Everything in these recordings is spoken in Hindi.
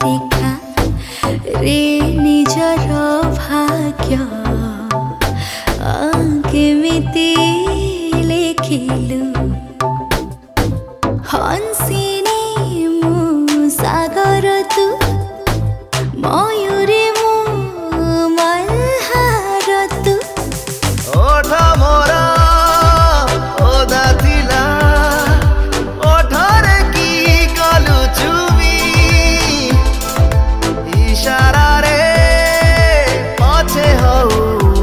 देखा रे निजर भाग्य केमिति लेखिलु हंसिनी मु सागर तू मयूरी मु मल्हार तू ओठ मोरा ओदा थिला ओठरे की कलु चुमी इशारा रे पछे हौ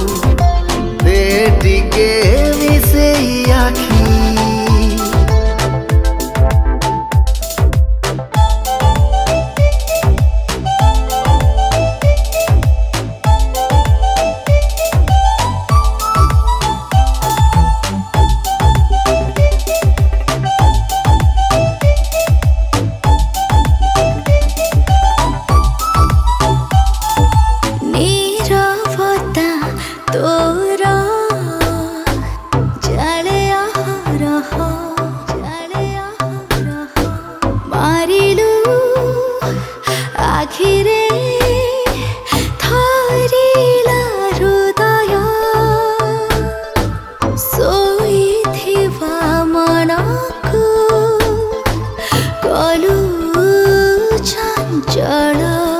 बेटी के मिसे आखी आखिरे थरिला हृदय सोइथिवा मनकु कलु चञ्चल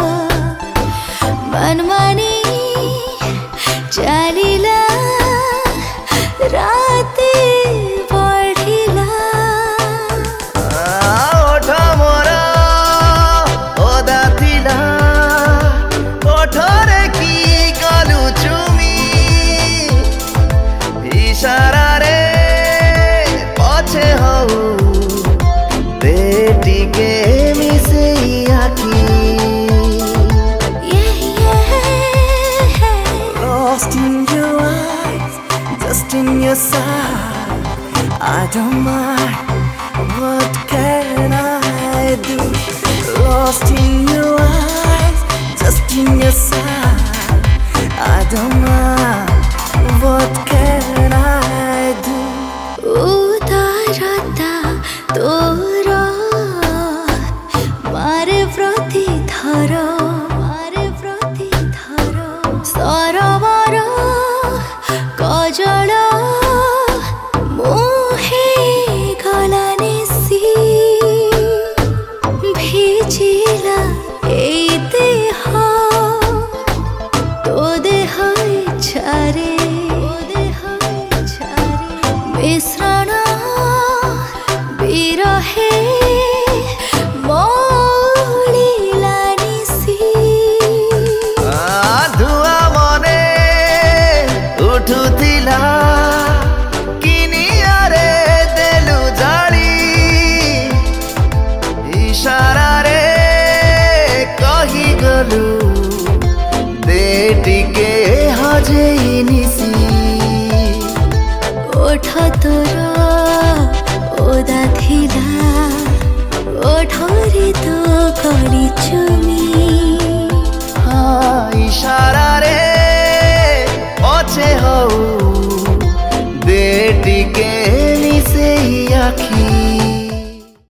मनमानी चलिला राति बढ़िला ओठ मोरा ओदा थिला ओठरे की कलु चुमी इशारा रे पछे हौ बेटी के मिसे आखी Lost in your eyes, just in your side. I don't mind, what can I do? Lost in your eyes, just in your side. I don't mind, what can I do? उदारता तोरा मारे प्रति थर सरवर कजल मोहे गला निसी भिजिला ए देह तो देह छारे मिश्रण बिरहे मौलिला निसी धुआ मने उठुथिला किनिया रे देलु जाली इशारा रे कही गलु बेटी के हजेई निसी ओठ तोर ओदा थिला ओठरे तो कली चुमी इशारा रे पछे हौ बेटी के मिसे आखी